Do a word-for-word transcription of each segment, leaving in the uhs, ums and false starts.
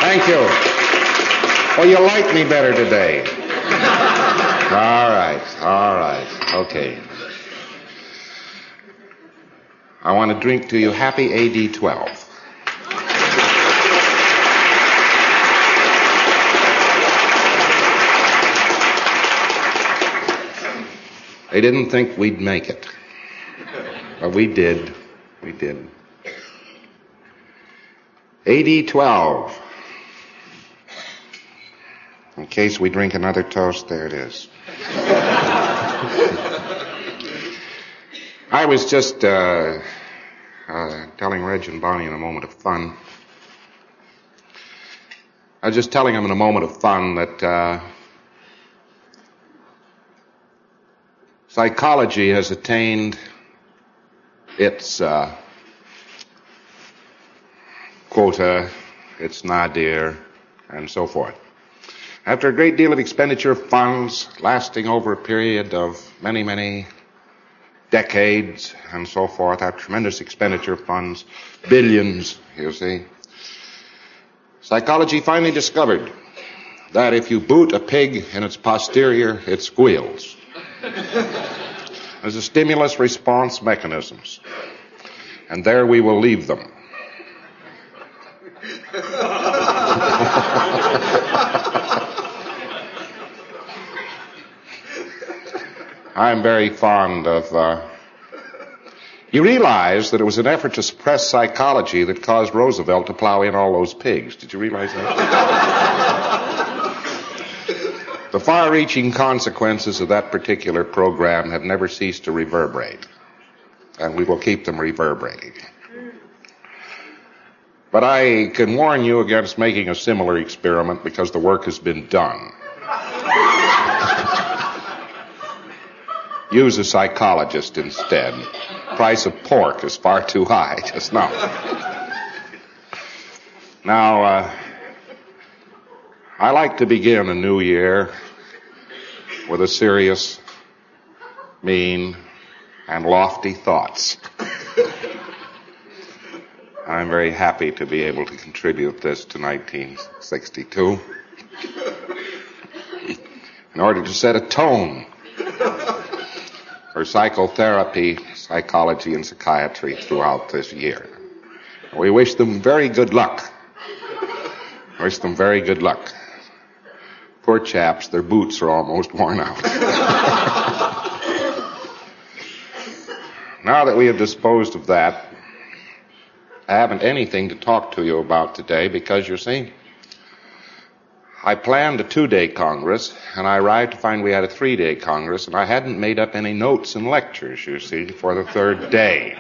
Thank you. Well, you like me better today. All right, all right, okay. I want to drink to you happy A D twelve. They didn't think we'd make it. But we did. We did. A D twelve. In case we drink another toast, there it is. I was just uh, uh, telling Reg and Bonnie in a moment of fun. I was just telling them in a moment of fun that uh, psychology has attained its uh, quota, its nadir, and so forth. After a great deal of expenditure of funds lasting over a period of many, many decades and so forth, a tremendous expenditure of funds, billions, you see, psychology finally discovered that if you boot a pig in its posterior, it squeals. There's a stimulus response mechanisms. And there we will leave them. I'm very fond of... Uh, you realize that it was an effort to suppress psychology that caused Roosevelt to plow in all those pigs. Did you realize that? The far-reaching consequences of that particular program have never ceased to reverberate. And we will keep them reverberating. But I can warn you against making a similar experiment because the work has been done. Use a psychologist instead. Price of pork is far too high just now. Now, uh, I like to begin a new year with a serious, mean, and lofty thoughts. I'm very happy to be able to contribute this to nineteen sixty-two in order to set a tone for psychotherapy, psychology, and psychiatry throughout this year. We wish them very good luck. Wish them very good luck. Poor chaps, their boots are almost worn out. Now that we have disposed of that, I haven't anything to talk to you about today because, you see, I planned a two-day Congress, and I arrived to find we had a three-day Congress, and I hadn't made up any notes and lectures, you see, for the third day.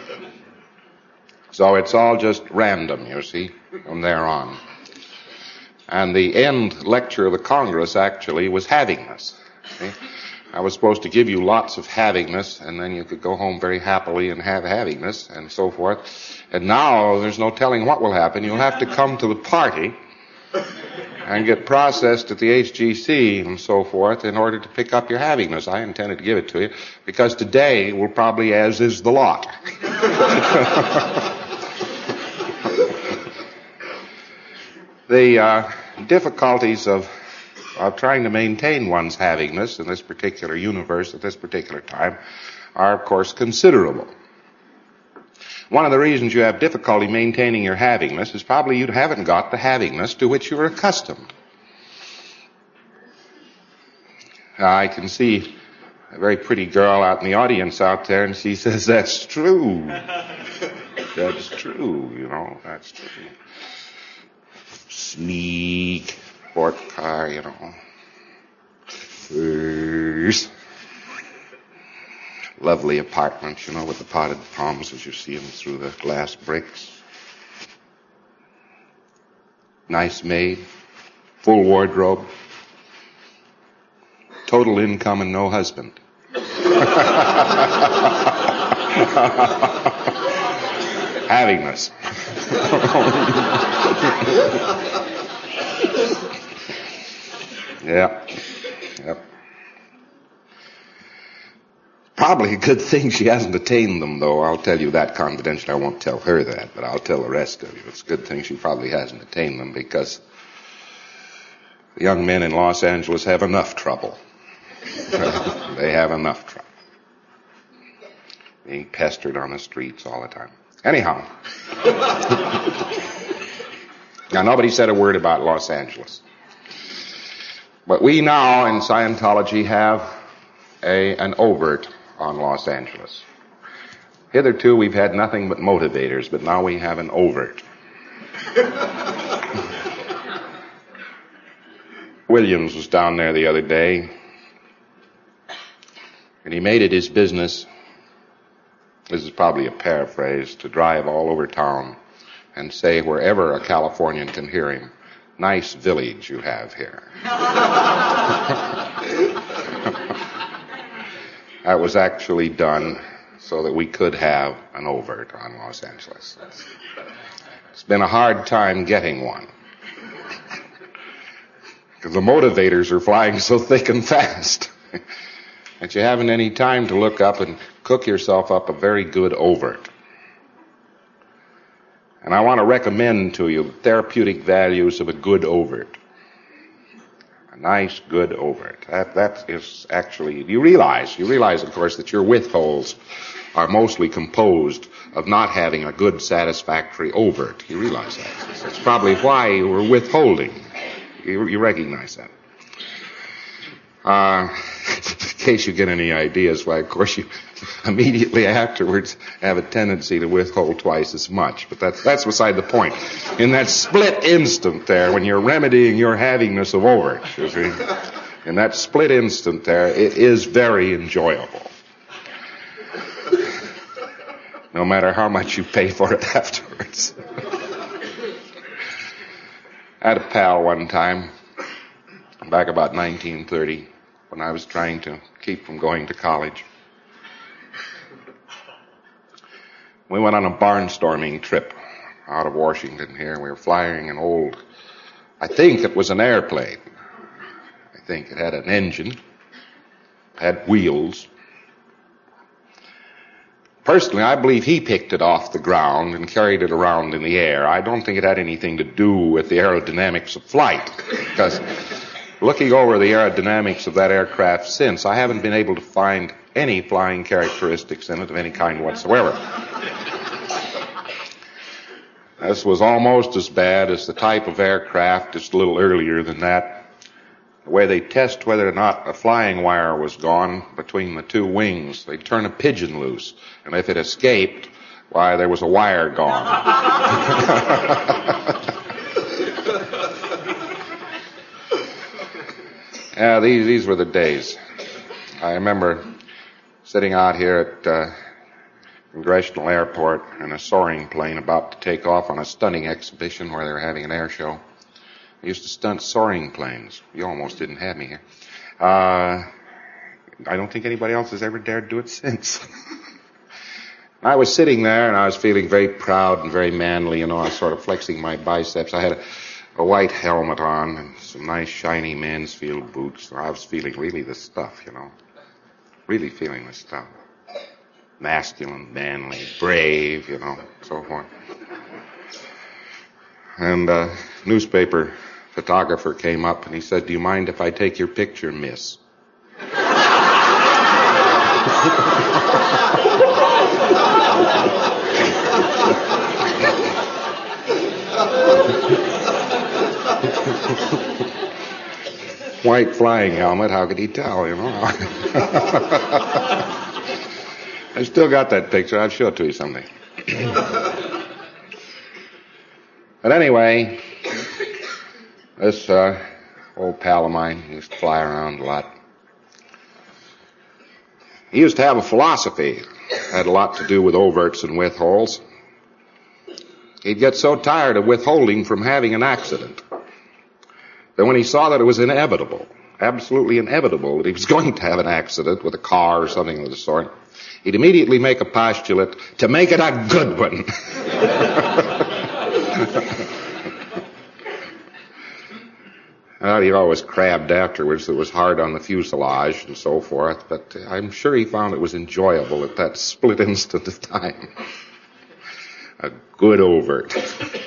So it's all just random, you see, from there on. And the end lecture of the Congress actually was havingness. See? I was supposed to give you lots of havingness, and then you could go home very happily and have havingness, and so forth. And now there's no telling what will happen. You'll have to come to the party and get processed at the H G C and so forth in order to pick up your havingness. I intended to give it to you, because today will probably as is the lot. The uh, difficulties of of trying to maintain one's havingness in this particular universe at this particular time are, of course, considerable. One of the reasons you have difficulty maintaining your havingness is probably you haven't got the havingness to which you're accustomed. I can see a very pretty girl out in the audience out there, and she says, that's true. That's true, you know, that's true. Sneak, sport car, you know. First. Lovely apartments, you know, with the potted palms as you see them through the glass bricks. Nice maid. Full wardrobe. Total income and no husband. Havingness. Yeah. Yep. probably a good thing she hasn't attained them, though. I'll tell you that confidentially. I won't tell her that, but I'll tell the rest of you. It's a good thing she probably hasn't attained them, because the young men in Los Angeles have enough trouble. They have enough trouble. Being pestered on the streets all the time. Anyhow. Now, nobody said a word about Los Angeles. But we now in Scientology have a, an overt on Los Angeles. Hitherto we've had nothing but motivators, but now we have an overt. Williams was down there the other day, and he made it his business, this is probably a paraphrase, to drive all over town and say wherever a Californian can hear him, nice village you have here. That was actually done so that we could have an overt on Los Angeles. It's been a hard time getting one, because the motivators are flying so thick and fast that you haven't any time to look up and cook yourself up a very good overt. And I want to recommend to you the therapeutic values of a good overt. A nice, good overt. That, that is actually, you realize, you realize, of course, that your withholds are mostly composed of not having a good, satisfactory overt. You realize that. That's probably why you were withholding. You, you recognize that. Uh, in case you get any ideas why, of course, you immediately afterwards have a tendency to withhold twice as much. But that's, that's beside the point. In that split instant there, when you're remedying your havingness of overt, you see, in that split instant there, it is very enjoyable. No matter how much you pay for it afterwards. I had a pal one time, back about nineteen thirty, when I was trying to keep from going to college. We went on a barnstorming trip out of Washington here. We were flying an old, I think it was an airplane. I think it had an engine, had wheels. Personally, I believe he picked it off the ground and carried it around in the air. I don't think it had anything to do with the aerodynamics of flight, because looking over the aerodynamics of that aircraft since, I haven't been able to find any flying characteristics in it of any kind whatsoever. This was almost as bad as the type of aircraft, just a little earlier than that, the way they test whether or not a flying wire was gone between the two wings. They'd turn a pigeon loose, and if it escaped, why, there was a wire gone. Yeah, these, these were the days. I remember sitting out here at uh, Congressional Airport in a soaring plane about to take off on a stunning exhibition where they were having an air show. I used to stunt soaring planes. You almost didn't have me here. Uh, I don't think anybody else has ever dared do it since. I was sitting there and I was feeling very proud and very manly, you know, I was sort of flexing my biceps. I had a, a white helmet on and some nice shiny Mansfield boots. I was feeling really the stuff, you know. Really feeling the stuff. Masculine, manly, brave, you know, so forth. And a newspaper photographer came up and he said, "Do you mind if I take your picture, miss?" White flying helmet, how could he tell, you know? I still got that picture. I'll show it to you someday. But anyway, this uh, old pal of mine used to fly around a lot. He used to have a philosophy that had a lot to do with overts and withholds. He'd get so tired of withholding from having an accident that when he saw that it was inevitable, absolutely inevitable, that he was going to have an accident with a car or something of the sort, he'd immediately make a postulate to make it a good one. Well, he always crabbed afterwards. It was hard on the fuselage and so forth, but I'm sure he found it was enjoyable at that split instant of time. A good overt.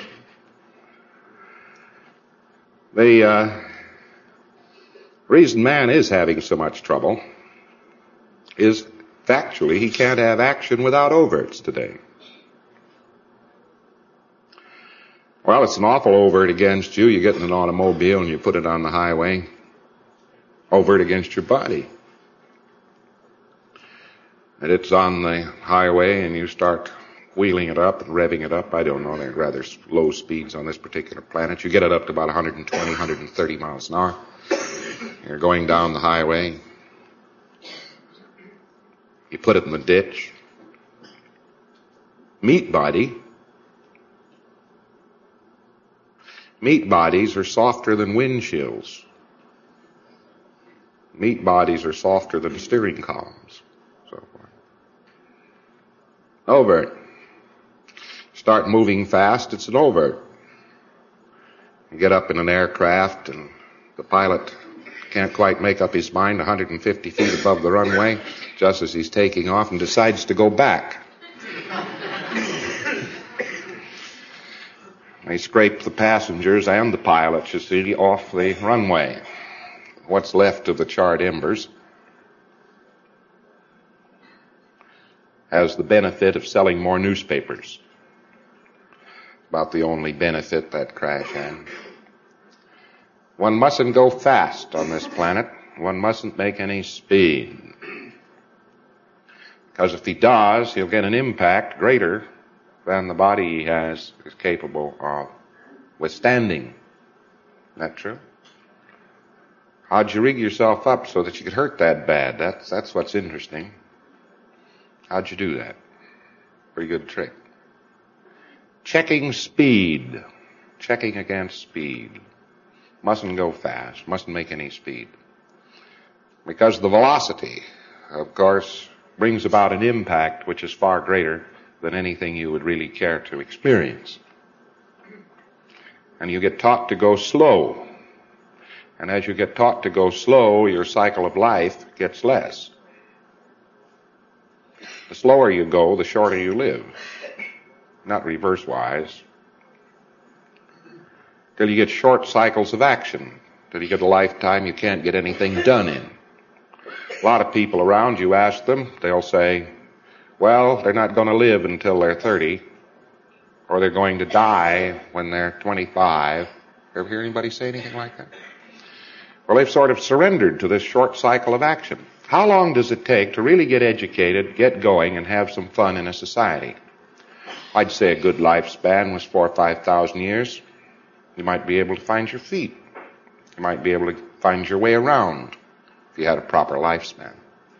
The uh, reason man is having so much trouble is factually he can't have action without overts today. Well, it's an awful overt against you. You get in an automobile and you put it on the highway. Overt against your body. And it's on the highway and you start wheeling it up and revving it up. I don't know, they're rather low speeds on this particular planet. You get it up to about one hundred twenty, one hundred thirty miles an hour. You're going down the highway. You put it in the ditch. Meat body. Meat bodies are softer than windshields. Meat bodies are softer than steering columns. So forth. Overt. Start moving fast, it's an overt. You get up in an aircraft and the pilot can't quite make up his mind one hundred fifty feet above the runway just as he's taking off and decides to go back. They scrape the passengers and the pilots, you see, off the runway. What's left of the charred embers has the benefit of selling more newspapers. About the only benefit that crash had. One mustn't go fast on this planet. One mustn't make any speed. Because if he does, he'll get an impact greater than the body he has is capable of withstanding. Isn't that true? How'd you rig yourself up so that you could hurt that bad? That's, that's what's interesting. How'd you do that? Pretty good trick. Checking speed. Checking against speed. Mustn't go fast. Mustn't make any speed. Because the velocity, of course, brings about an impact which is far greater than anything you would really care to experience. And you get taught to go slow. And as you get taught to go slow, your cycle of life gets less. The slower you go, the shorter you live. Not reverse-wise. Till you get short cycles of action. Till you get a lifetime you can't get anything done in. A lot of people around you, ask them, they'll say, well, they're not going to live until they're thirty, or they're going to die when they're twenty-five. Ever hear anybody say anything like that? Well, they've sort of surrendered to this short cycle of action. How long does it take to really get educated, get going, and have some fun in a society? I'd say a good lifespan was four or five thousand years. You might be able to find your feet. You might be able to find your way around if you had a proper lifespan.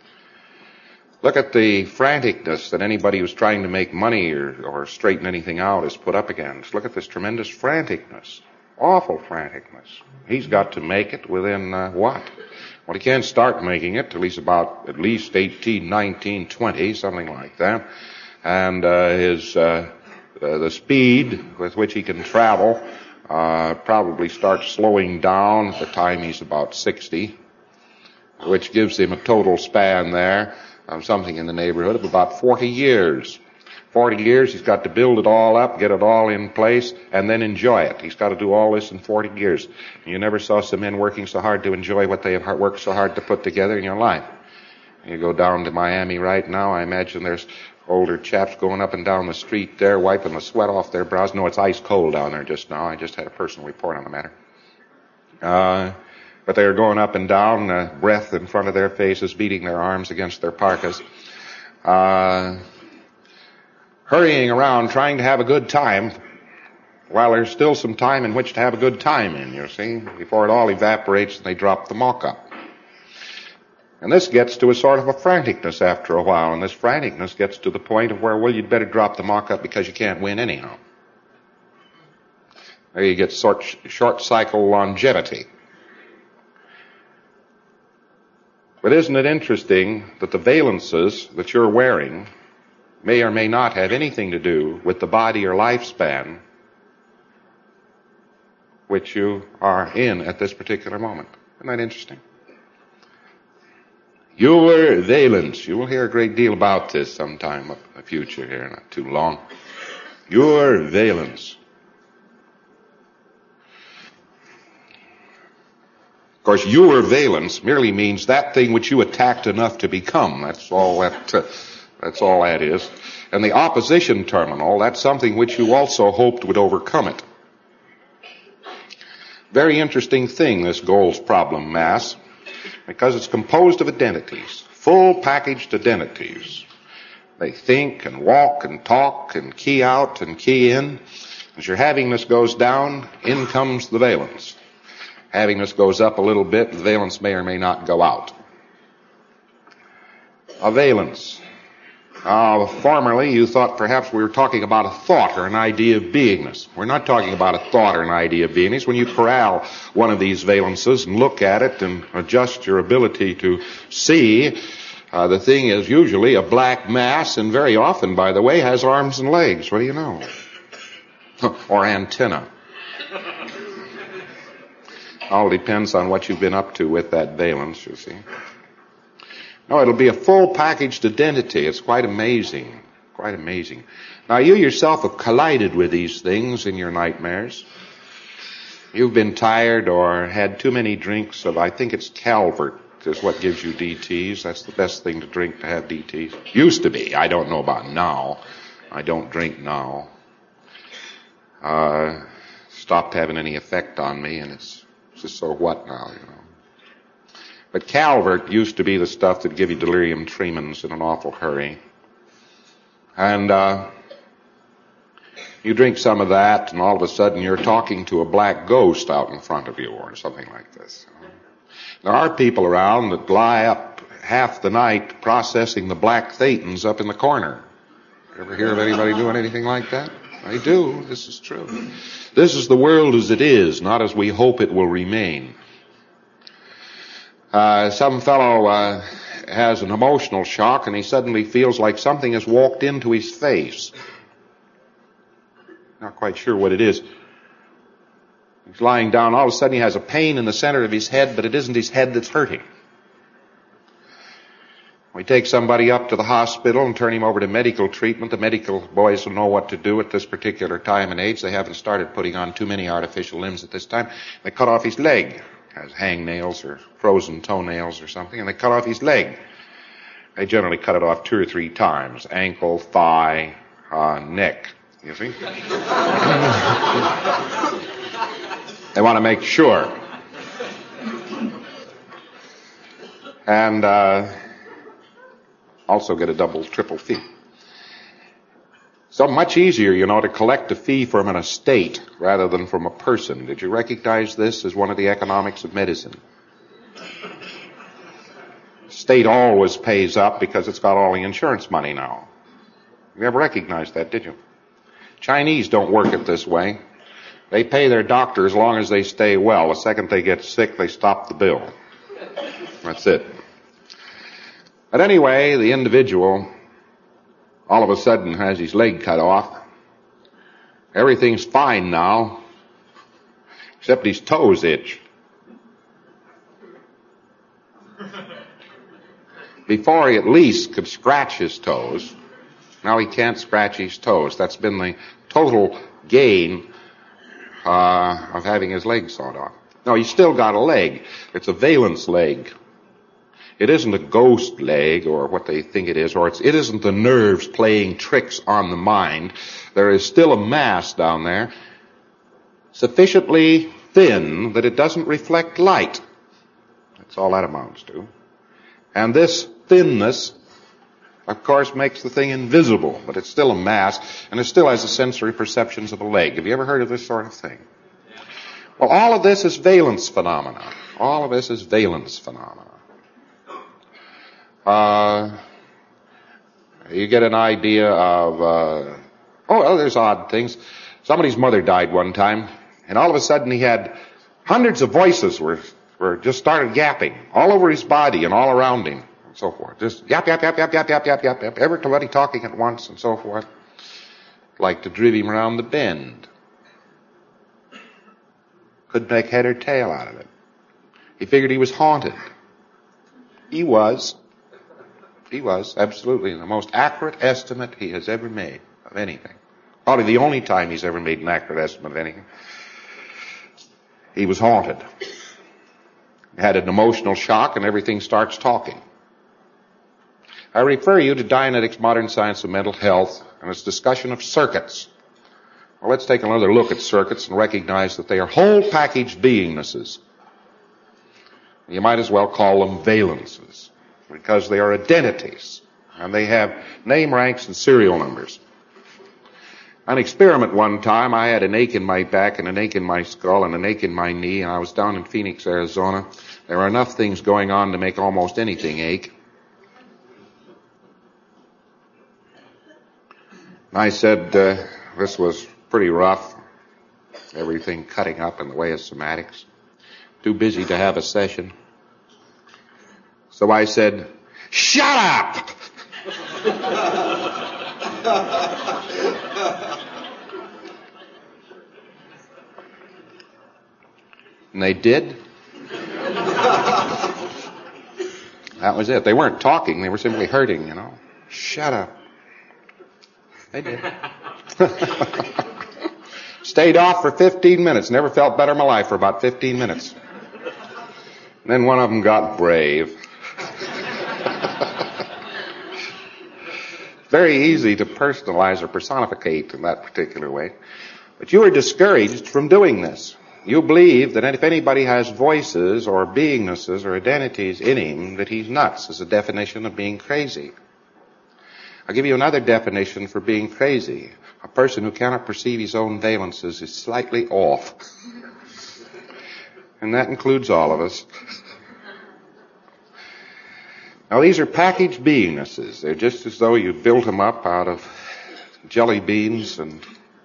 Look at the franticness that anybody who's trying to make money or, or straighten anything out is put up against. Look at this tremendous franticness. Awful franticness. He's got to make it within uh, what? Well, he can't start making it till he's about at least eighteen, nineteen, twenty, something like that. And uh, his uh, uh, the speed with which he can travel uh, probably starts slowing down at the time he's about sixty, which gives him a total span there of something in the neighborhood of about forty years. forty years, he's got to build it all up, get it all in place, and then enjoy it. He's got to do all this in forty years. You never saw some men working so hard to enjoy what they have worked so hard to put together in your life. You go down to Miami right now, I imagine there's older chaps going up and down the street there, wiping the sweat off their brows. No, it's ice cold down there just now. I just had a personal report on the matter. Uh... But they are going up and down, uh, breath in front of their faces, beating their arms against their parkas, uh, hurrying around, trying to have a good time, while there's still some time in which to have a good time in, you see, before it all evaporates and they drop the mock-up. And this gets to a sort of a franticness after a while, and this franticness gets to the point of where, well, you'd better drop the mock-up because you can't win anyhow. There you get short, short cycle longevity. But isn't it interesting that the valences that you're wearing may or may not have anything to do with the body or lifespan which you are in at this particular moment. Isn't that interesting? Your valence. You will hear a great deal about this sometime in the future here, not too long. Your valence. Of course, your valence merely means that thing which you attacked enough to become. That's all that, uh, that's all that is. And the opposition terminal, that's something which you also hoped would overcome it. Very interesting thing, this goals problem mass, because it's composed of identities, full packaged identities. They think and walk and talk and key out and key in. As your havingness goes down, in comes the valence. Havingness goes up a little bit, the valence may or may not go out. A valence. Uh, formerly, you thought perhaps we were talking about a thought or an idea of beingness. We're not talking about a thought or an idea of beingness. When you corral one of these valences and look at it and adjust your ability to see, uh, the thing is usually a black mass, and very often, by the way, has arms and legs. What do you know? Or antenna. All depends on what you've been up to with that valence, you see. No, it'll be a full packaged identity. It's quite amazing. Quite amazing. Now, you yourself have collided with these things in your nightmares. You've been tired or had too many drinks of, I think it's Calvert is what gives you D Ts. That's the best thing to drink to have D Ts. Used to be. I don't know about now. I don't drink now. Uh, stopped having any effect on me, and it's just so what now, you know. But Calvert used to be the stuff that give you delirium tremens in an awful hurry. And uh, you drink some of that, and all of a sudden you're talking to a black ghost out in front of you or something like this. There are people around that lie up half the night processing the black thetans up in the corner. Ever hear of anybody doing anything like that? I do. This is true. This is the world as it is, not as we hope it will remain. Uh, some fellow uh, has an emotional shock, and he suddenly feels like something has walked into his face. Not quite sure what it is. He's lying down. All of a sudden he has a pain in the center of his head, but it isn't his head that's hurting. We take somebody up to the hospital and turn him over to medical treatment. The medical boys will know what to do at this particular time and age. They haven't started putting on too many artificial limbs at this time. They cut off his leg. Has hangnails or frozen toenails or something, and they cut off his leg. They generally cut it off two or three times. Ankle, thigh, uh, neck, you see. They want to make sure. And uh, also get a double, triple fee. So much easier, you know, to collect a fee from an estate rather than from a person. Did you recognize this as one of the economics of medicine? State always pays up because it's got all the insurance money now. You never recognized that, did you? Chinese don't work it this way. They pay their doctor as long as they stay well. The second they get sick, they stop the bill. That's it. But anyway, the individual all of a sudden has his leg cut off. Everything's fine now, except his toes itch. Before he at least could scratch his toes, now he can't scratch his toes. That's been the total gain uh, of having his leg sawed off. No, he's still got a leg. It's a valence leg. It isn't a ghost leg or what they think it is, or it's, it isn't the nerves playing tricks on the mind. There is still a mass down there, sufficiently thin that it doesn't reflect light. That's all that amounts to. And this thinness, of course, makes the thing invisible, but it's still a mass, and it still has the sensory perceptions of a leg. Have you ever heard of this sort of thing? Well, all of this is valence phenomena. All of this is valence phenomena. Uh, you get an idea of, uh, oh, well, there's odd things. Somebody's mother died one time, and all of a sudden he had hundreds of voices were, were just started yapping all over his body and all around him and so forth. Just yap, yap, yap, yap, yap, yap, yap, yap, yap, everybody talking at once and so forth. Like to drive him around the bend. Couldn't make head or tail out of it. He figured he was haunted. He was. He was, absolutely, the most accurate estimate he has ever made of anything. Probably the only time he's ever made an accurate estimate of anything. He was haunted. He had an emotional shock and everything starts talking. I refer you to Dianetics, Modern Science of Mental Health, and its discussion of circuits. Well, let's take another look at circuits and recognize that they are whole package beingnesses. You might as well call them valences, because they are identities, and they have name, ranks, and serial numbers. An experiment one time, I had an ache in my back and an ache in my skull and an ache in my knee, and I was down in Phoenix, Arizona. There were enough things going on to make almost anything ache. I said uh, this was pretty rough, everything cutting up in the way of somatics. Too busy to have a session. So I said, "Shut up!" And they did. That was it. They weren't talking, they were simply hurting, you know. Shut up. They did. Stayed off for fifteen minutes. Never felt better in my life for about fifteen minutes. And then one of them got brave. Very easy to personalize or personificate in that particular way. But you are discouraged from doing this. You believe that if anybody has voices or beingnesses or identities in him, that he's nuts, is a definition of being crazy. I'll give you another definition for being crazy. A person who cannot perceive his own valences is slightly off. And that includes all of us. Now, these are packaged beingnesses. They're just as though you built them up out of jelly beans and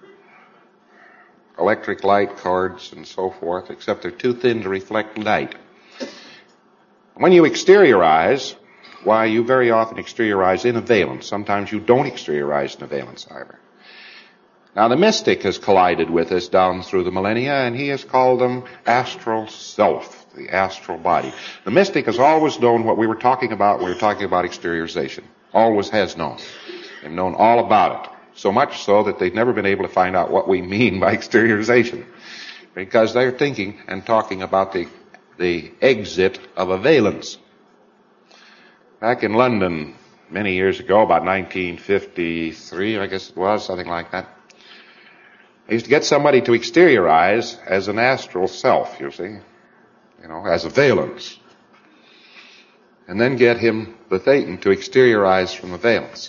electric light cords and so forth, except they're too thin to reflect light. When you exteriorize, why, you very often exteriorize in a valence. Sometimes you don't exteriorize in a valence either. Now, the mystic has collided with us down through the millennia, and he has called them astral self, the astral body. The mystic has always known what we were talking about when we were talking about exteriorization. Always has known. They've known all about it. So much so that they've never been able to find out what we mean by exteriorization. Because they're thinking and talking about the, the exit of a valence. Back in London many years ago, about nineteen fifty-three, I guess it was, something like that, I used to get somebody to exteriorize as an astral self, you see, you know, as a valence. And then get him, the Thetan, to exteriorize from the valence.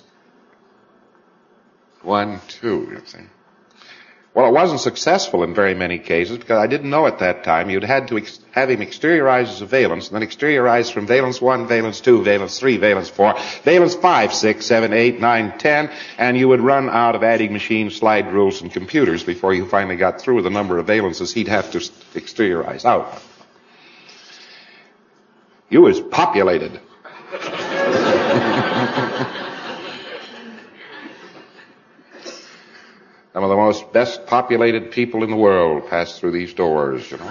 One, two, you see. Well, it wasn't successful in very many cases because I didn't know at that time. You'd had to ex- have him exteriorize as a valence, and then exteriorize from valence one, valence two, valence three, valence four, valence five, six, seven, eight, nine, ten, and you would run out of adding machines, slide rules, and computers before you finally got through the number of valences he'd have to exteriorize out. You was populated. Some of the most best populated people in the world pass through these doors, you know.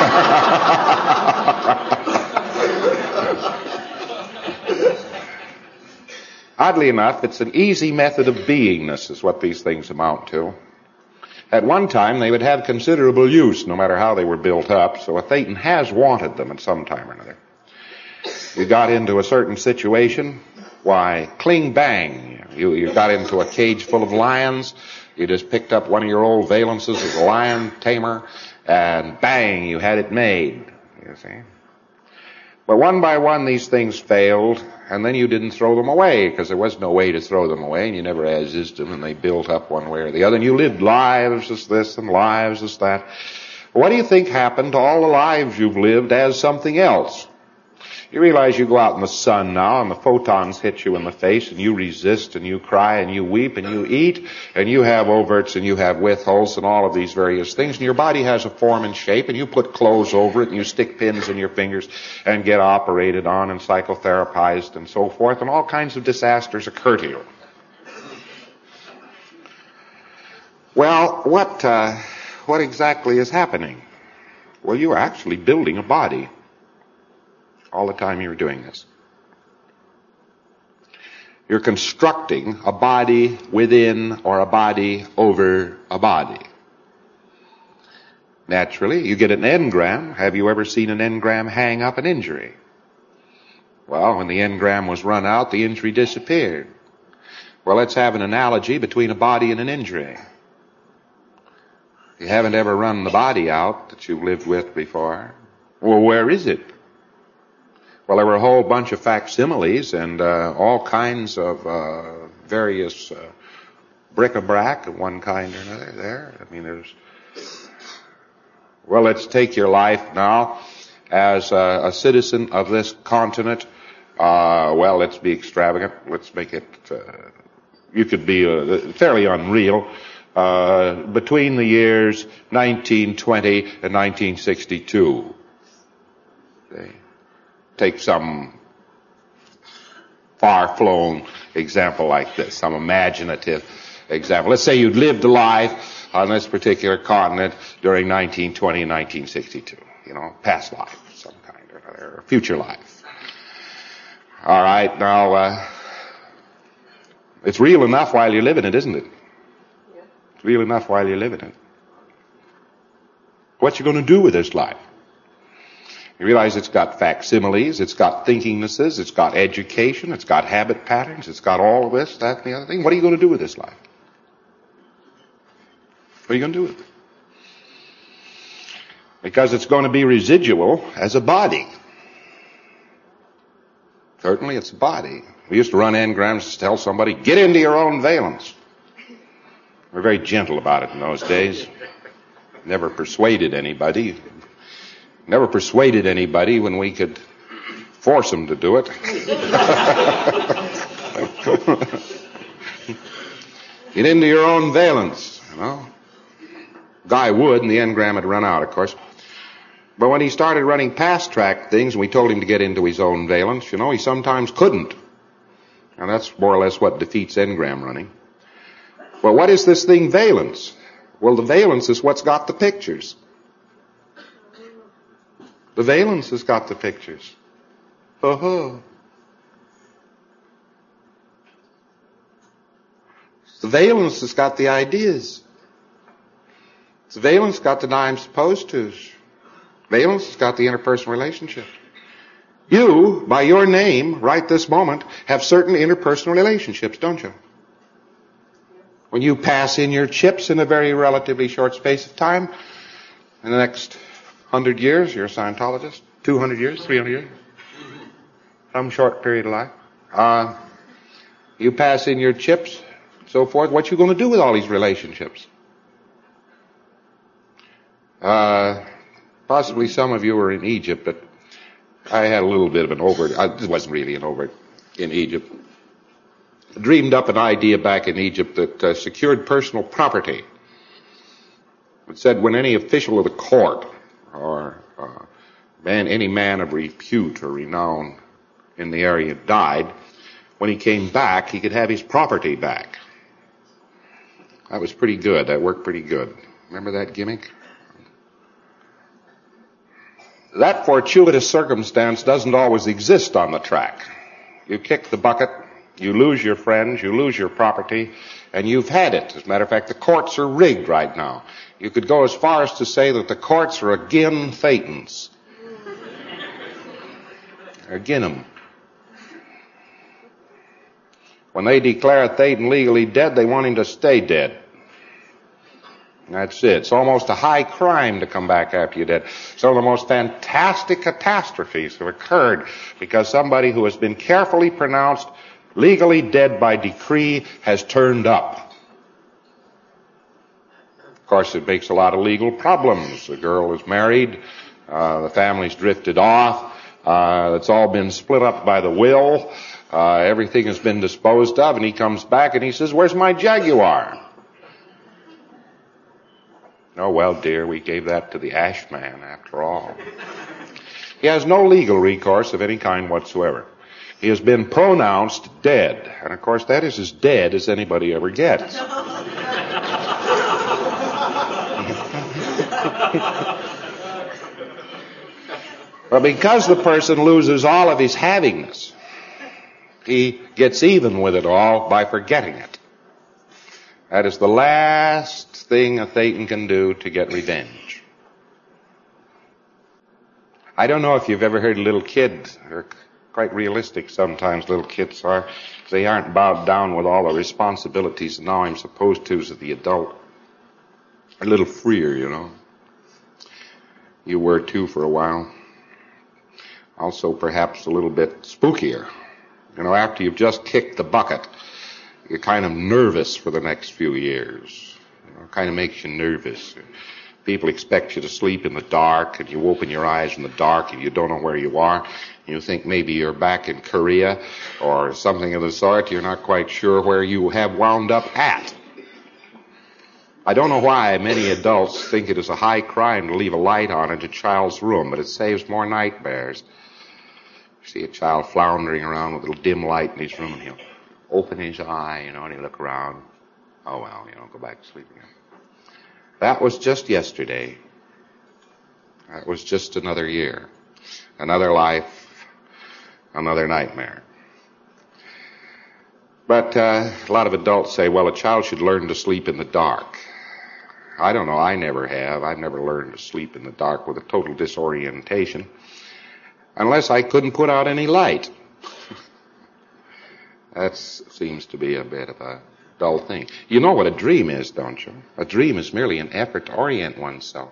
Oddly enough, it's an easy method of beingness is what these things amount to. At one time, they would have considerable use, no matter how they were built up, so a Thetan has wanted them at some time or another. You got into a certain situation, why, cling bang, you, you got into a cage full of lions. You just picked up one of your old valences as a lion tamer, and bang, you had it made, you see. But one by one, these things failed, and then you didn't throw them away, because there was no way to throw them away, and you never as-ised them, and they built up one way or the other, and you lived lives as this and lives as that. What do you think happened to all the lives you've lived as something else? You realize you go out in the sun now and the photons hit you in the face and you resist and you cry and you weep and you eat and you have overts and you have withholds and all of these various things, and your body has a form and shape, and you put clothes over it and you stick pins in your fingers and get operated on and psychotherapized and so forth, and all kinds of disasters occur to you. Well, what uh, what exactly is happening? Well, you're actually building a body all the time you're doing this. You're constructing a body within or a body over a body. Naturally, you get an engram. Have you ever seen an engram hang up an injury? Well, when the engram was run out, the injury disappeared. Well, let's have an analogy between a body and an injury. You haven't ever run the body out that you've lived with before. Well, where is it? Well, there were a whole bunch of facsimiles and uh, all kinds of uh, various uh, bric-a-brac of one kind or another there. I mean, there's... Well, let's take your life now as a, a citizen of this continent. Uh, well, let's be extravagant. Let's make it... Uh, you could be uh, fairly unreal. Uh, between the years nineteen twenty and nineteen sixty-two. Okay. Take some far-flown example like this, some imaginative example. Let's say you'd lived a life on this particular continent during nineteen twenty and nineteen sixty-two. You know, past life of some kind or another, or future life. All right, now, uh, it's real enough while you're living it, isn't it? Yeah. It's real enough while you're living it. What you going to do with this life? You realize it's got facsimiles, it's got thinkingnesses, it's got education, it's got habit patterns, it's got all of this, that, and the other thing. What are you going to do with this life? What are you going to do with it? Because it's going to be residual as a body. Certainly it's a body. We used to run engrams to tell somebody, get into your own valence. We were very gentle about it in those days. Never persuaded anybody. Never persuaded anybody when we could force them to do it. Get into your own valence, you know. Guy would, and the engram had run out, of course. But when he started running past-track things, and we told him to get into his own valence, you know, he sometimes couldn't. And that's more or less what defeats engram running. Well, what is this thing valence? Well, the valence is what's got the pictures. The valence has got the pictures. Uh-huh. The valence has got the ideas. The valence got the I'm supposed to's. Valence has got the interpersonal relationships. You, by your name, right this moment, have certain interpersonal relationships, don't you? When you pass in your chips in a very relatively short space of time, in the next hundred years, you're a Scientologist. Two hundred years, three hundred years, some short period of life. Uh, you pass in your chips, so forth. What you going to do with all these relationships? Uh, possibly some of you were in Egypt, but I had a little bit of an overt. Uh, it wasn't really an overt in Egypt. Dreamed up an idea back in Egypt that uh, secured personal property. It said when any official of the court or uh, man, any man of repute or renown in the area died, when he came back, he could have his property back. That was pretty good. That worked pretty good. Remember that gimmick? That fortuitous circumstance doesn't always exist on the track. You kick the bucket, you lose your friends, you lose your property, and you've had it. As a matter of fact, the courts are rigged right now. You could go as far as to say that the courts are agin Thetans. They're agin them. When they declare a Thetan legally dead, they want him to stay dead. That's it. It's almost a high crime to come back after you're dead. Some of the most fantastic catastrophes have occurred because somebody who has been carefully pronounced legally dead by decree has turned up. Of course, it makes a lot of legal problems. The girl is married. Uh, the family's drifted off. Uh, it's all been split up by the will. Uh, everything has been disposed of, and he comes back and he says, "Where's my Jaguar?" Oh, well, dear, we gave that to the ash man, after all. He has no legal recourse of any kind whatsoever. He has been pronounced dead. And, of course, that is as dead as anybody ever gets. But because the person loses all of his havingness, he gets even with it all by forgetting it. That is the last thing a Thetan can do to get revenge. I don't know if you've ever heard little kids, they're quite realistic sometimes, little kids are. They aren't bowed down with all the responsibilities that now I'm supposed to as the adult. A little freer, you know. You were too for a while. Also perhaps a little bit spookier. You know, after you've just kicked the bucket, you're kind of nervous for the next few years. You know, it kind of makes you nervous. People expect you to sleep in the dark, and you open your eyes in the dark, and you don't know where you are. You think maybe you're back in Korea or something of the sort. You're not quite sure where you have wound up at. I don't know why many adults think it is a high crime to leave a light on in a child's room, but it saves more nightmares. You see a child floundering around with a little dim light in his room, and he'll open his eye, you know, and he'll look around. Oh, well, you know, go back to sleep again. That was just yesterday. That was just another year. Another life, another nightmare. But uh, a lot of adults say, well, a child should learn to sleep in the dark. I don't know, I never have. I've never learned to sleep in the dark with a total disorientation, unless I couldn't put out any light. That seems to be a bit of a dull thing. You know what a dream is, don't you? A dream is merely an effort to orient oneself.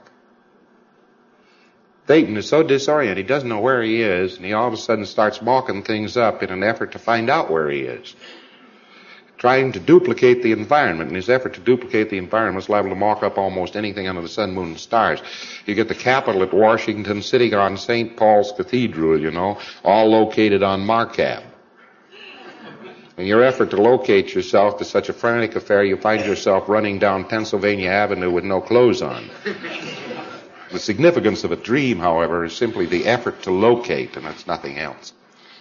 Thetan is so disoriented, he doesn't know where he is, and he all of a sudden starts balking things up in an effort to find out where he is. Trying to duplicate the environment. In his effort to duplicate the environment, is liable to mock up almost anything under the sun, moon, and stars. You get the Capitol at Washington sitting on Saint Paul's Cathedral, you know, all located on Markham. In your effort to locate yourself to such a frantic affair, you find yourself running down Pennsylvania Avenue with no clothes on. The significance of a dream, however, is simply the effort to locate, and it's nothing else.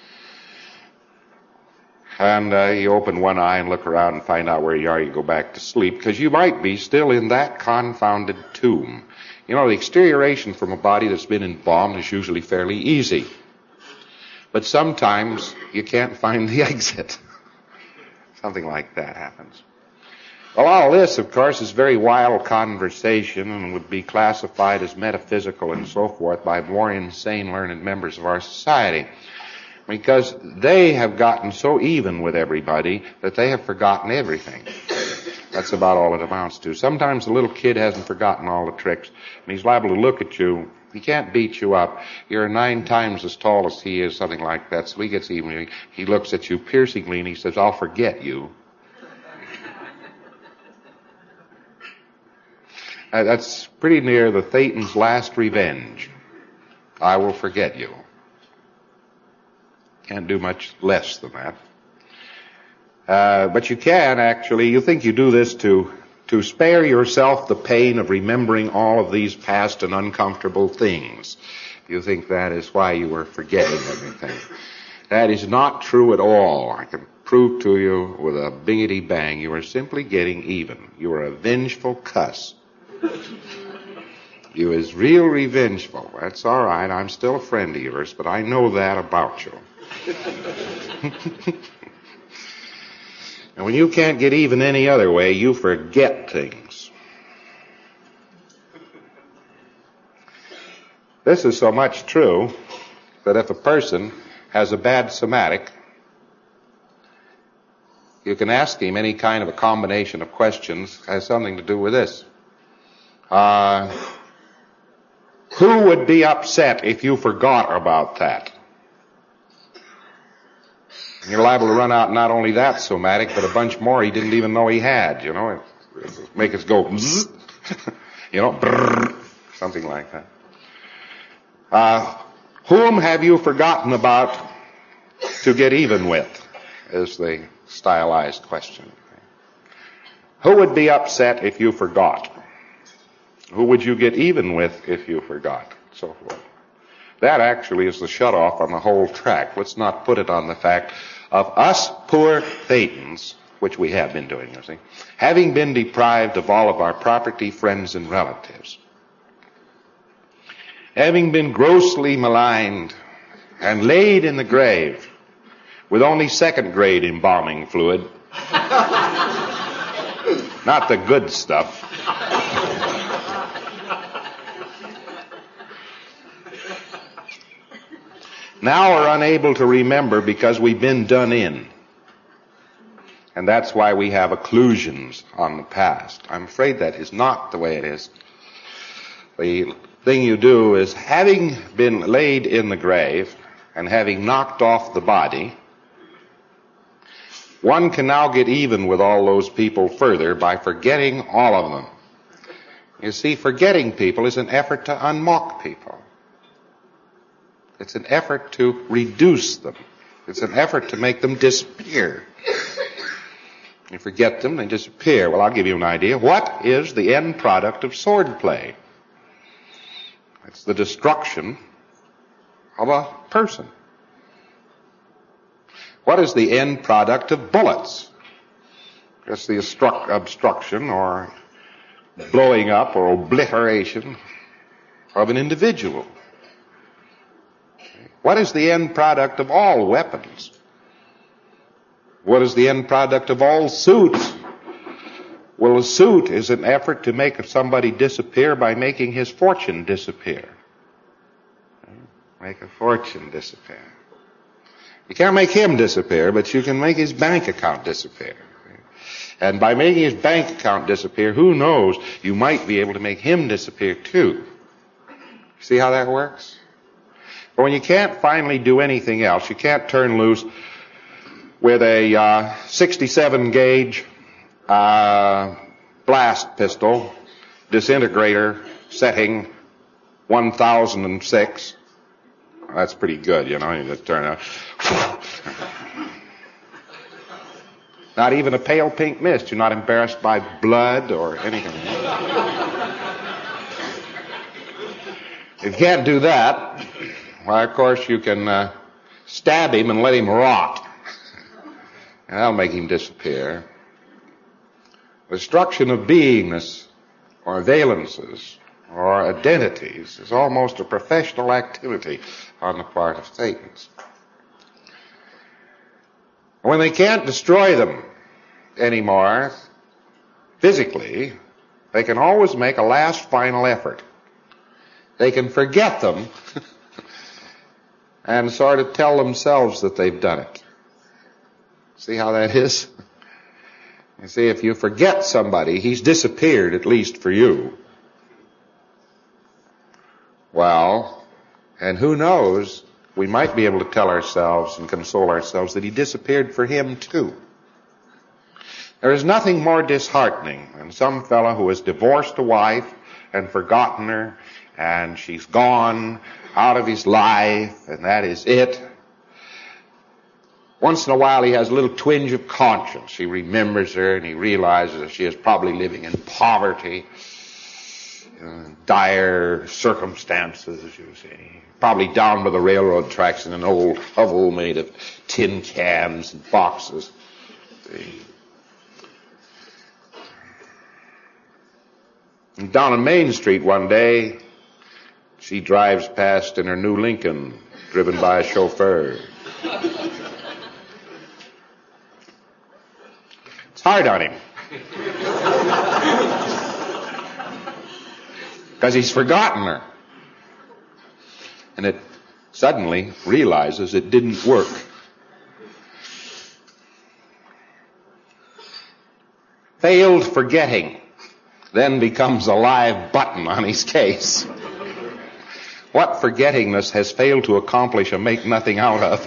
And uh, you open one eye and look around and find out where you are. You go back to sleep because you might be still in that confounded tomb. You know, the exterioration from a body that's been embalmed is usually fairly easy. But sometimes you can't find the exit. Something like that happens. Well, all this, of course, is very wild conversation and would be classified as metaphysical and so forth by more insane, learned members of our society. Because they have gotten so even with everybody that they have forgotten everything. That's about all it amounts to. Sometimes the little kid hasn't forgotten all the tricks, and he's liable to look at you. He can't beat you up. You're nine times as tall as he is, something like that. So he gets even. He looks at you piercingly, and he says, I'll forget you. Uh, that's pretty near the Thetan's last revenge. I will forget you. Can't do much less than that. Uh, but you can actually, you think you do this to, to spare yourself the pain of remembering all of these past and uncomfortable things. You think that is why you were forgetting everything. That is not true at all. I can prove to you with a bingity bang, you are simply getting even. You are a vengeful cuss. You is real revengeful. That's all right. I'm still a friend of yours, but I know that about you. And when you can't get even any other way, you forget things. This is so much true that if a person has a bad somatic, you can ask him any kind of a combination of questions that has something to do with this. Uh, who would be upset if you forgot about that? You're liable to run out not only that somatic, but a bunch more he didn't even know he had, you know. It make us go, bzz, you know, brrr, something like that. Uh, whom have you forgotten about to get even with, is the stylized question. Who would be upset if you forgot? Who would you get even with if you forgot? So forth. That actually is the shut-off on the whole track. Let's not put it on the fact of us poor Thetans, which we have been doing, you see, having been deprived of all of our property, friends, and relatives. having been grossly maligned and laid in the grave with only second grade embalming fluid, not the good stuff, now are unable to remember because we've been done in. And that's why we have occlusions on the past. I'm afraid that is not the way it is. The thing you do is, having been laid in the grave and having knocked off the body, one can now get even with all those people further by forgetting all of them. You see, forgetting people is an effort to unmock people. It's an effort to reduce them. It's an effort to make them disappear. You forget them, they disappear. Well, I'll give you an idea. What is the end product of swordplay? It's the destruction of a person. What is the end product of bullets? Just the obstruction or blowing up or obliteration of an individual. What is the end product of all weapons? What is the end product of all suits? Well, a suit is an effort to make somebody disappear by making his fortune disappear. Make a fortune disappear. You can't make him disappear, but you can make his bank account disappear. And by making his bank account disappear, who knows, you might be able to make him disappear too. See how that works? But when you can't finally do anything else, you can't turn loose with a uh, sixty-seven gauge uh, blast pistol, disintegrator, setting one thousand six. That's pretty good, you know, you just turn it out. Not even a pale pink mist. You're not embarrassed by blood or anything. If you can't do that, well, of course, you can uh, stab him and let him rot. And that'll make him disappear. Destruction of beingness or valences or identities is almost a professional activity on the part of Satans. When they can't destroy them anymore physically, they can always make a last final effort. They can forget them and sort of tell themselves that they've done it. See how that is? You see, if you forget somebody, he's disappeared, at least for you. Well, and who knows, we might be able to tell ourselves and console ourselves that he disappeared for him too. There is nothing more disheartening than some fellow who has divorced a wife and forgotten her, and she's gone out of his life, and that is it. Once in a while he has a little twinge of conscience. He remembers her and he realizes that she is probably living in poverty, in dire circumstances, you see. Probably down by the railroad tracks in an old hovel made of tin cans and boxes. See. And down on Main Street one day, she drives past in her new Lincoln, driven by a chauffeur. It's hard on him. Because he's forgotten her. And it suddenly realizes it didn't work. Failed forgetting then becomes a live button on his case. What forgettingness has failed to accomplish and make nothing out of?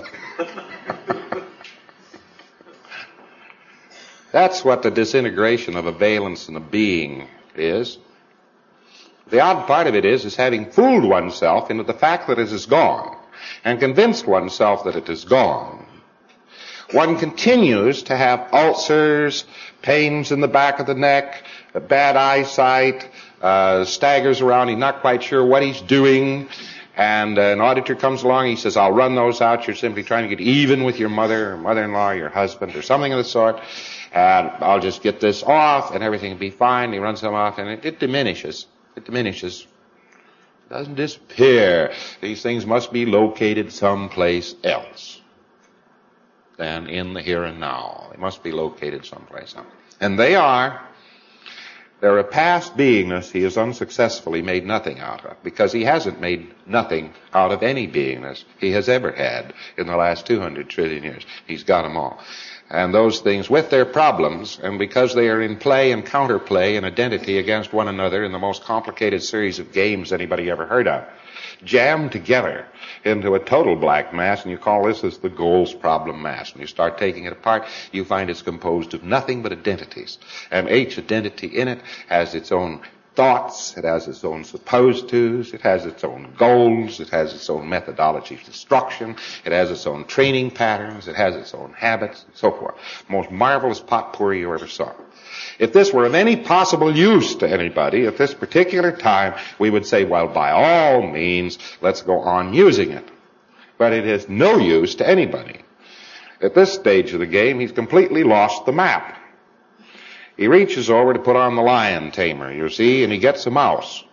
That's what the disintegration of a valence and a being is. The odd part of it is, is having fooled oneself into the fact that it is gone and convinced oneself that it is gone. One continues to have ulcers, pains in the back of the neck, bad eyesight, uh, staggers around, he's not quite sure what he's doing, and uh, an auditor comes along, he says, I'll run those out, you're simply trying to get even with your mother or mother-in-law, your husband, or something of the sort, and I'll just get this off, and everything will be fine. He runs them off, and it, it diminishes. It diminishes. Doesn't disappear. These things must be located someplace else than in the here and now. They must be located someplace else. And they are. They're a past beingness he has unsuccessfully made nothing out of, because he hasn't made nothing out of any beingness he has ever had in the last two hundred trillion years. He's got them all. And those things, with their problems, and because they are in play and counterplay and identity against one another in the most complicated series of games anybody ever heard of, jammed together into a total black mass, and you call this as the Gould's problem mass. When you start taking it apart, you find it's composed of nothing but identities. And each identity in it has its own thoughts, it has its own supposed tos, it has its own goals, it has its own methodology of instruction, it has its own training patterns, it has its own habits, and so forth. Most marvelous potpourri you ever saw. If this were of any possible use to anybody at this particular time, we would say, well, by all means, let's go on using it. But it is no use to anybody. At this stage of the game, he's completely lost the map. He reaches over to put on the lion tamer, you see, and he gets a mouse.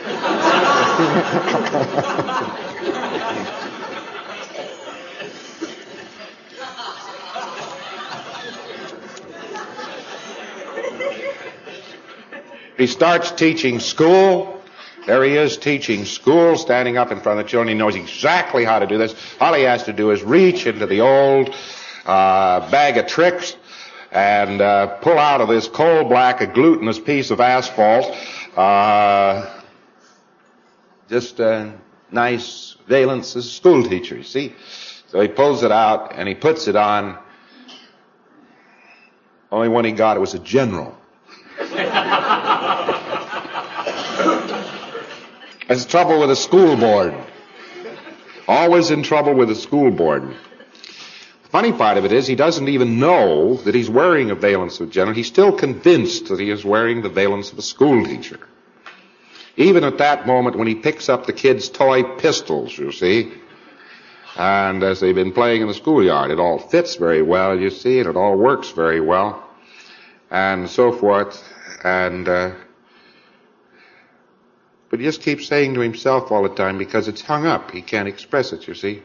He starts teaching school. There he is teaching school, standing up in front of the children. He knows exactly how to do this. All he has to do is reach into the old uh, bag of tricks and uh, pull out of this coal black, a glutinous piece of asphalt, uh, just a nice valence as a school teacher, you see. So he pulls it out and he puts it on. Only one he got, it was a general. There's trouble with the school board. Always in trouble with the school board. The funny part of it is he doesn't even know that he's wearing a valence of a general. He's still convinced that he is wearing the valence of a school teacher. Even at that moment when he picks up the kids' toy pistols, you see, and as they've been playing in the schoolyard, it all fits very well, you see, and it all works very well, and so forth, and uh, but he just keeps saying to himself all the time, because it's hung up, he can't express it, you see.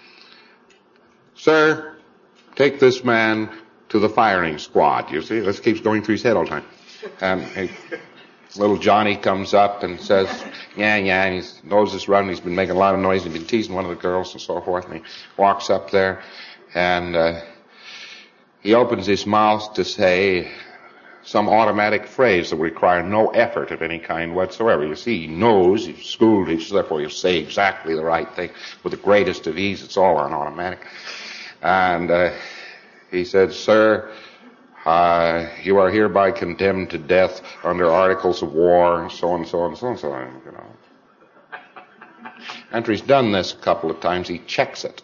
Sir, take this man to the firing squad, you see. This keeps going through his head all the time. And he, little Johnny comes up and says, yeah, yeah, and his nose is running, he's been making a lot of noise, he's been teasing one of the girls and so forth, and he walks up there, and uh, he opens his mouth to say some automatic phrase that would require no effort of any kind whatsoever. You see, he knows, he's school teacher, therefore he'll say exactly the right thing with the greatest of ease. It's all on automatic. And uh, he said, sir, uh, you are hereby condemned to death under articles of war, and so on, so on, so on, so on, you know. After he's done this a couple of times, he checks it.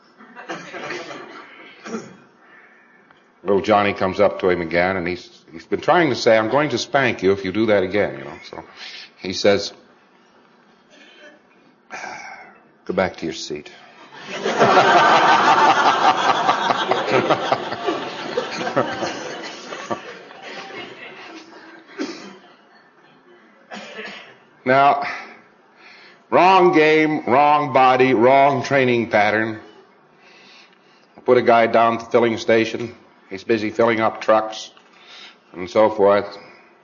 Little Johnny comes up to him again, and he's he's been trying to say, I'm going to spank you if you do that again, you know. So he says, go back to your seat. Now, wrong game, wrong body, wrong training pattern. Put a guy down at the filling station. He's busy filling up trucks and so forth.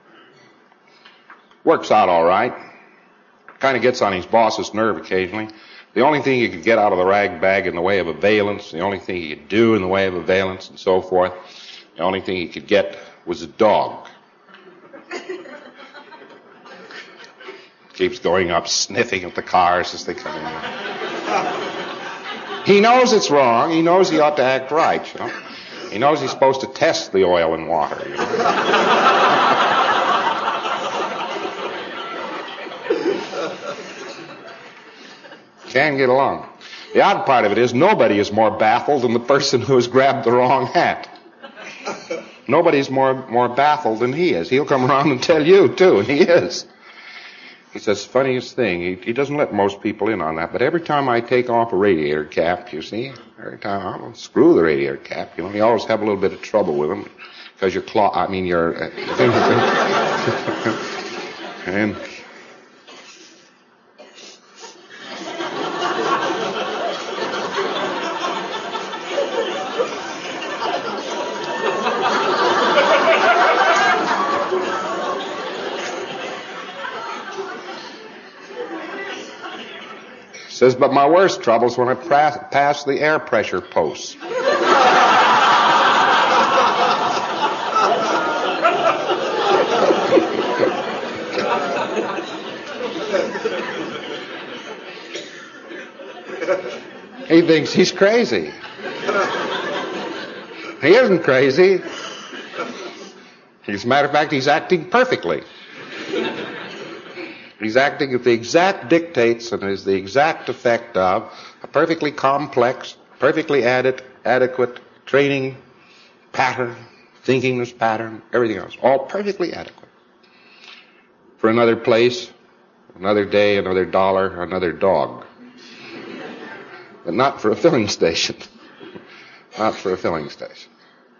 Works out all right. Kind of gets on his boss's nerve occasionally. The only thing he could get out of the rag bag in the way of a valence, the only thing he could do in the way of a valence and so forth, the only thing he could get was a dog. Keeps going up, sniffing at the cars as they come in. He knows it's wrong. He knows he ought to act right, you know. He knows he's supposed to test the oil and water, you know. Can't get along. The odd part of it is nobody is more baffled than the person who has grabbed the wrong hat. Nobody's more, more baffled than he is. He'll come around and tell you, too, and he is. He says, funniest thing, he, he doesn't let most people in on that, but every time I take off a radiator cap, you see, every time I'll screw the radiator cap, you know, you always have a little bit of trouble with them, because your claw, I mean, your, uh, and Says, but my worst trouble's when I pra- pass the air pressure posts. He thinks he's crazy. He isn't crazy. As a matter of fact, he's acting perfectly. He's acting at the exact dictates and is the exact effect of a perfectly complex, perfectly added, adequate training pattern, thinkingness pattern, everything else. All perfectly adequate. For another place, another day, another dollar, another dog. But not for a filling station. Not for a filling station.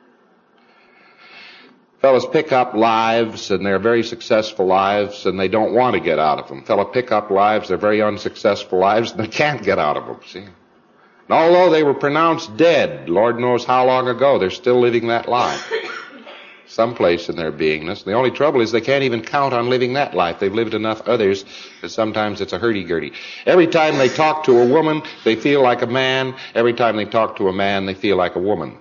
Fellas pick up lives, and they're very successful lives, and they don't want to get out of them. Fellas pick up lives, they're very unsuccessful lives, and they can't get out of them, see? And although they were pronounced dead, Lord knows how long ago, they're still living that life. Someplace in their beingness. The only trouble is they can't even count on living that life. They've lived enough others that sometimes it's a hurdy-gurdy. Every time they talk to a woman, they feel like a man. Every time they talk to a man, they feel like a woman.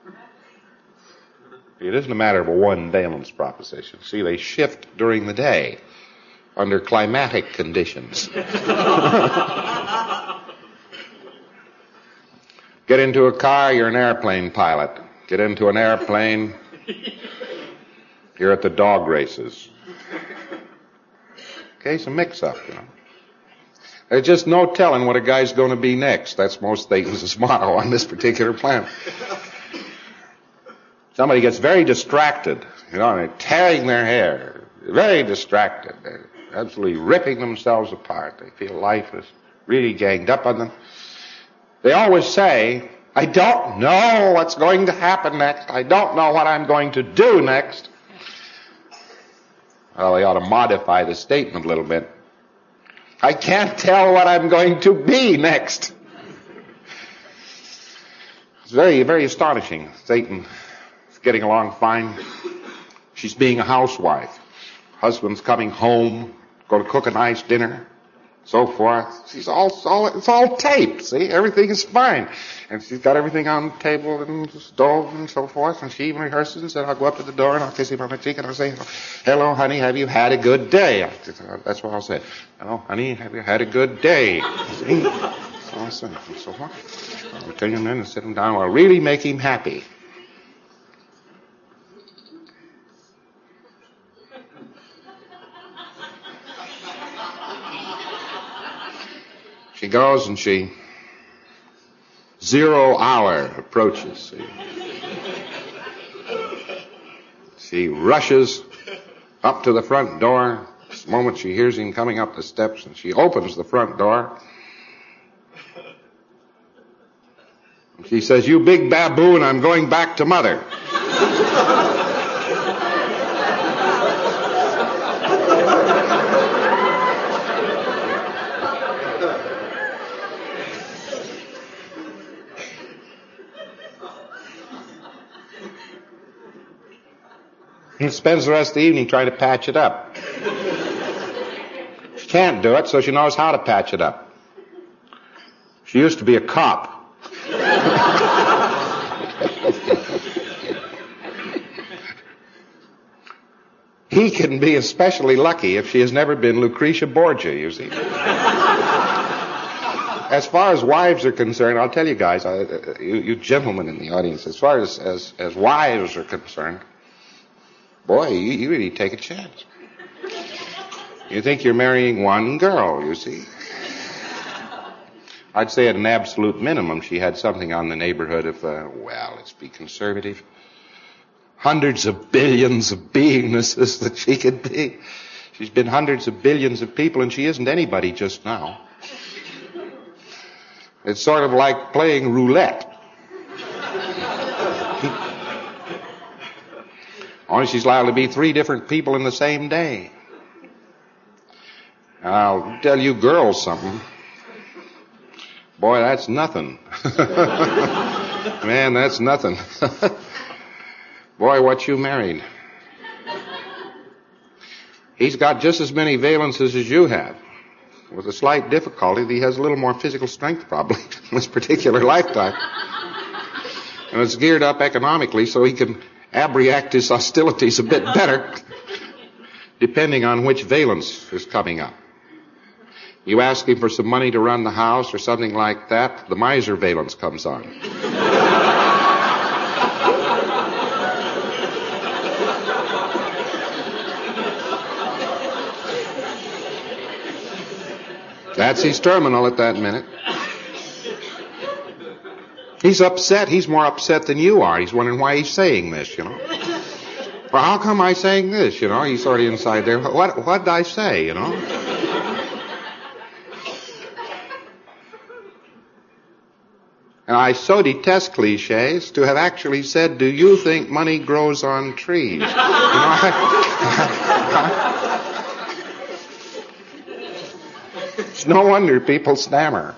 It isn't a matter of a one-valence proposition. See, they shift during the day under climatic conditions. Get into a car, you're an airplane pilot. Get into an airplane, you're at the dog races. Okay, it's a mix-up, you know. There's just no telling what a guy's going to be next. That's most Satan's motto on this particular planet. Somebody gets very distracted, you know, and they're tearing their hair, very distracted. They're absolutely ripping themselves apart. They feel life is really ganged up on them. They always say, I don't know what's going to happen next. I don't know what I'm going to do next. Well, they ought to modify the statement a little bit. I can't tell what I'm going to be next. It's very, very astonishing. Satan getting along fine. She's being a housewife. Husband's coming home, going to cook a nice dinner, so forth. She's all, all, it's all taped, see? Everything is fine. And she's got everything on the table and the stove and so forth. And she even rehearses and said, I'll go up to the door and I'll kiss him on the cheek and I'll say, hello, honey, have you had a good day? That's what I'll say. Hello, honey, have you had a good day? See? So I said, so what? I'll tell him then and sit him down. I'll really make him happy. She goes and she, zero hour approaches. See. She rushes up to the front door. The moment she hears him coming up the steps, and she opens the front door. And she says, you big baboon, I'm going back to mother. He spends the rest of the evening trying to patch it up. She can't do it, so she knows how to patch it up. She used to be a cop. He can be especially lucky if she has never been Lucretia Borgia, you see. As far as wives are concerned, I'll tell you guys, I, you, you gentlemen in the audience, as far as, as, as wives are concerned, boy, you, you really take a chance. You think you're marrying one girl, you see. I'd say at an absolute minimum she had something on the neighborhood of, uh, well, let's be conservative, hundreds of billions of beingnesses that she could be. She's been hundreds of billions of people, and she isn't anybody just now. It's sort of like playing roulette. Only she's liable to be three different people in the same day. And I'll tell you girls something. Boy, that's nothing. Man, that's nothing. Boy, what you married. He's got just as many valences as you have. with a slight difficulty that he has a little more physical strength probably in this particular lifetime. And it's geared up economically so he can abreact his hostilities a bit better depending on which valence is coming up. You ask him for some money to run the house or something like that, the miser valence comes on. That's his terminal at that minute. He's upset. He's more upset than you are. He's wondering why he's saying this, you know. Well, how come I saying this, you know? He's sort of inside there. What, what did I say, you know? And I so detest cliches to have actually said, do you think money grows on trees? You know, I, it's no wonder people stammer.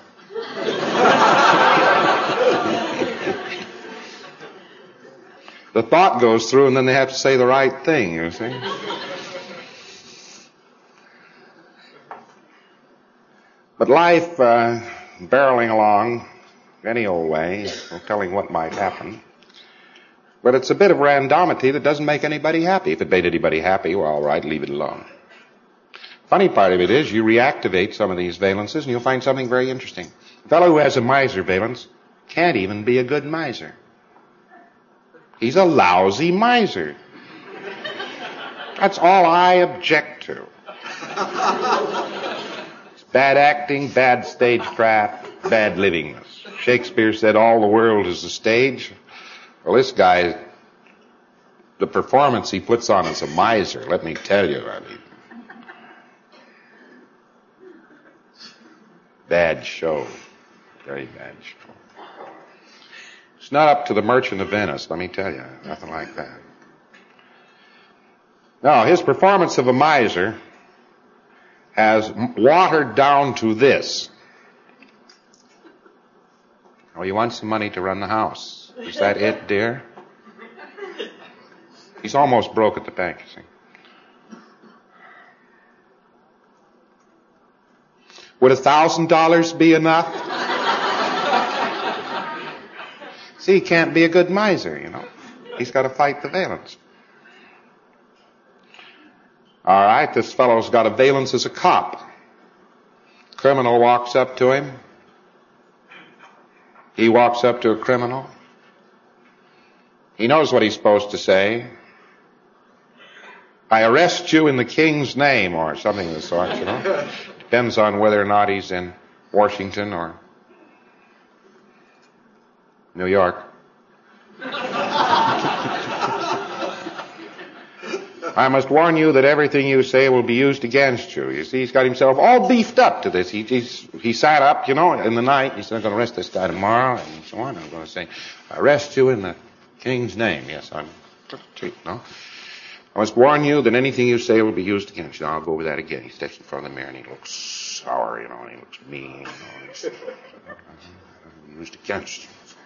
The thought goes through and then they have to say the right thing, you see. But life, uh, barreling along any old way, no telling what might happen. But it's a bit of randomity that doesn't make anybody happy. If it made anybody happy, well, all right, leave it alone. Funny part of it is you reactivate some of these valences and you'll find something very interesting. A fellow who has a miser valence can't even be a good miser. He's a lousy miser. That's all I object to. It's bad acting, bad stagecraft, bad livingness. Shakespeare said all the world is a stage. Well, this guy, the performance he puts on as a miser, let me tell you, I mean, bad show. Very bad show. It's not up to the Merchant of Venice, let me tell you. Nothing like that. No, his performance of a miser has watered down to this. Oh, you want some money to run the house. Is that it, dear? He's almost broke at the bank, you see. Would a thousand dollars be enough? See, he can't be a good miser, you know. He's got to fight the valence. All right, this fellow's got a valence as a cop. Criminal walks up to him. He walks up to a criminal. He knows what he's supposed to say. I arrest you in the king's name, or something of the sort, you know. Depends on whether or not he's in Washington or New York. I must warn you that everything you say will be used against you. You see, he's got himself all beefed up to this. He, he's, he sat up, you know, in the night. He said, I'm going to arrest this guy tomorrow, and so on. I'm going to say, I arrest you in the king's name. Yes, I'm, no. I must warn you that anything you say will be used against you. I'll go over that again. He steps in front of the mirror, and he looks sour, you know, and he looks mean. You know, he's used against you.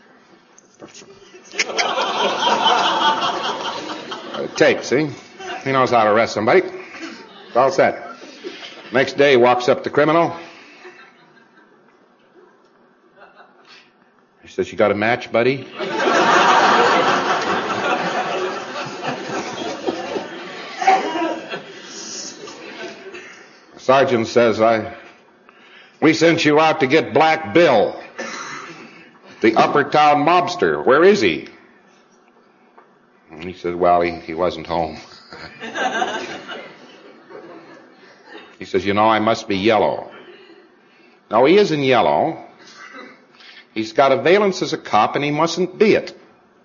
It takes, see? He knows how to arrest somebody. It's all set. Next day, he walks up to the criminal. He says, you got a match, buddy? The sergeant says, I, we sent you out to get Black Bill, the upper town mobster. Where is he? And he said, well, he, he wasn't home. He says, you know, I must be yellow. No, he isn't yellow. He's got a valence as a cop, and he mustn't be it.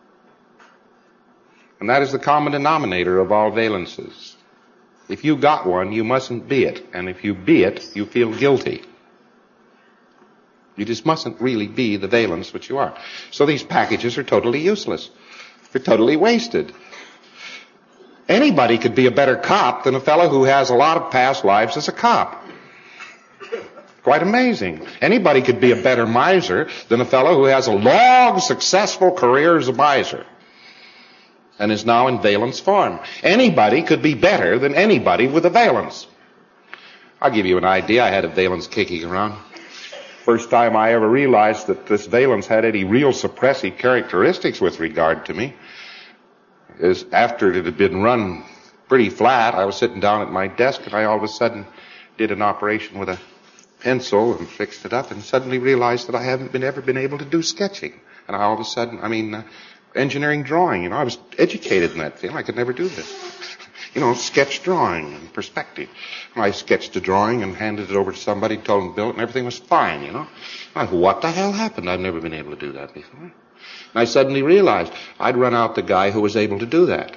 And that is the common denominator of all valences. If you got one, you mustn't be it. And if you be it, you feel guilty. You just mustn't really be the valence which you are. So these packages are totally useless. They're totally wasted. Anybody could be a better cop than a fellow who has a lot of past lives as a cop. Quite amazing. Anybody could be a better miser than a fellow who has a long, successful career as a miser and is now in valence form. Anybody could be better than anybody with a valence. I'll give you an idea. I had a valence kicking around. First time I ever realized that this valence had any real suppressive characteristics with regard to me is after it had been run pretty flat. I was sitting down at my desk, and I all of a sudden did an operation with a pencil and fixed it up, and suddenly realized that I haven't been ever been able to do sketching. And I all of a sudden, I mean, uh, engineering drawing, you know, I was educated in that field. I could never do this. You know, sketch drawing and perspective. And I sketched a drawing and handed it over to somebody, told them to build it, and everything was fine, you know. I thought, what the hell happened? I've never been able to do that before. And I suddenly realized I'd run out the guy who was able to do that.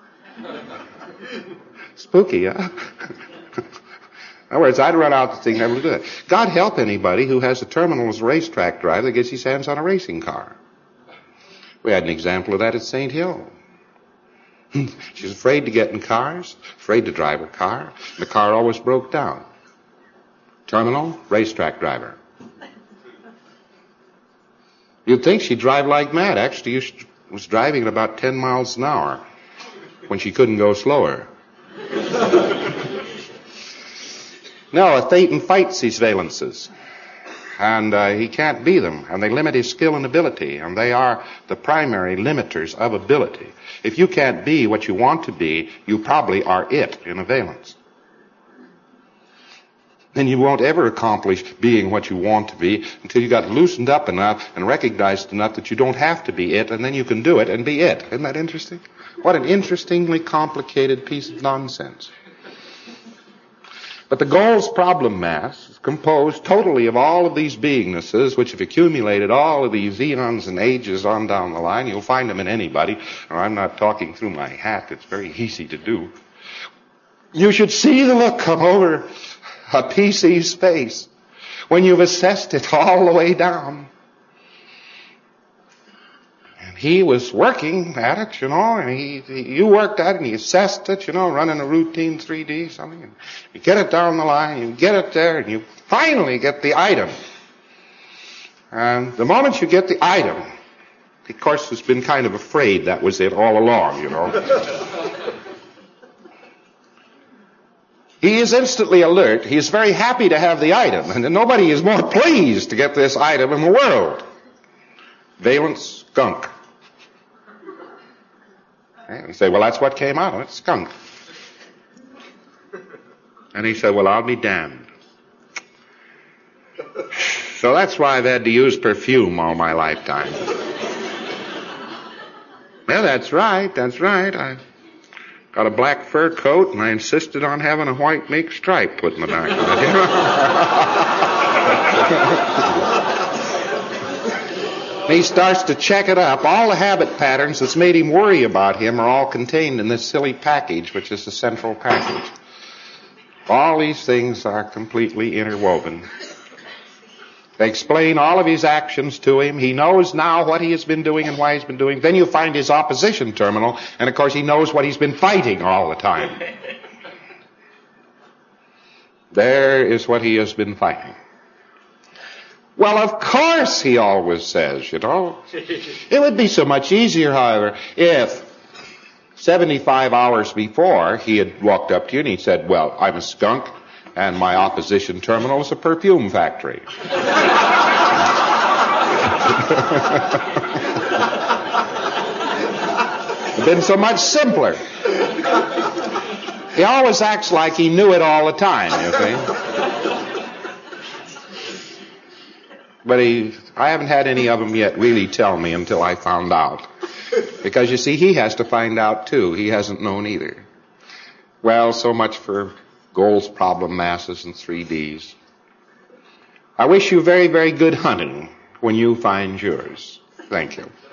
Spooky, huh? In other words, I'd run out the thing able to do that. God help anybody who has a terminal as a racetrack driver that gets his hands on a racing car. We had an example of that at Saint Hill. She's afraid to get in cars, afraid to drive a car. The car always broke down. Terminal, racetrack driver. You'd think she'd drive like mad. Actually, she was driving at about ten miles an hour when she couldn't go slower. No, a Thetan fights these valences. And uh, he can't be them, and they limit his skill and ability, and they are the primary limiters of ability. If you can't be what you want to be, you probably are it in a valence. Then you won't ever accomplish being what you want to be until you got loosened up enough and recognized enough that you don't have to be it, and then you can do it and be it. Isn't that interesting? What an interestingly complicated piece of nonsense. But the Gould's problem mass is composed totally of all of these beingnesses which have accumulated all of these eons and ages on down the line. You'll find them in anybody. Or I'm not talking through my hat. It's very easy to do. You should see the look come over a P C's face when you've assessed it all the way down. And he was working at it, you know, and he, he you worked at it and he assessed it, you know, running a routine three D something. And you get it down the line, you get it there, and you finally get the item. And the moment you get the item, of course, has been kind of afraid that was it all along, you know. He is instantly alert. He is very happy to have the item, and nobody is more pleased to get this item in the world. Valence skunk. And you say, well, that's what came out of it, skunk. And he said, well, I'll be damned. So that's why I've had to use perfume all my lifetime. Well, that's right, that's right. I got a black fur coat, and I insisted on having a white mink stripe put in the back of it. He starts to check it up. All the habit patterns that's made him worry about him are all contained in this silly package, which is the central package. All these things are completely interwoven. They explain all of his actions to him. He knows now what he has been doing and why he's been doing. Then you find his opposition terminal, and of course he knows what he's been fighting all the time. There is what he has been fighting. Well, of course, he always says, you know. It would be so much easier, however, if seventy-five hours before he had walked up to you and he said, well, I'm a skunk and my opposition terminal is a perfume factory. It'd been so much simpler. He always acts like he knew it all the time, you see. But he, I haven't had any of them yet really tell me until I found out. Because, you see, he has to find out, too. He hasn't known either. Well, so much for Gould's problem masses and three Ds. I wish you very, very good hunting when you find yours. Thank you.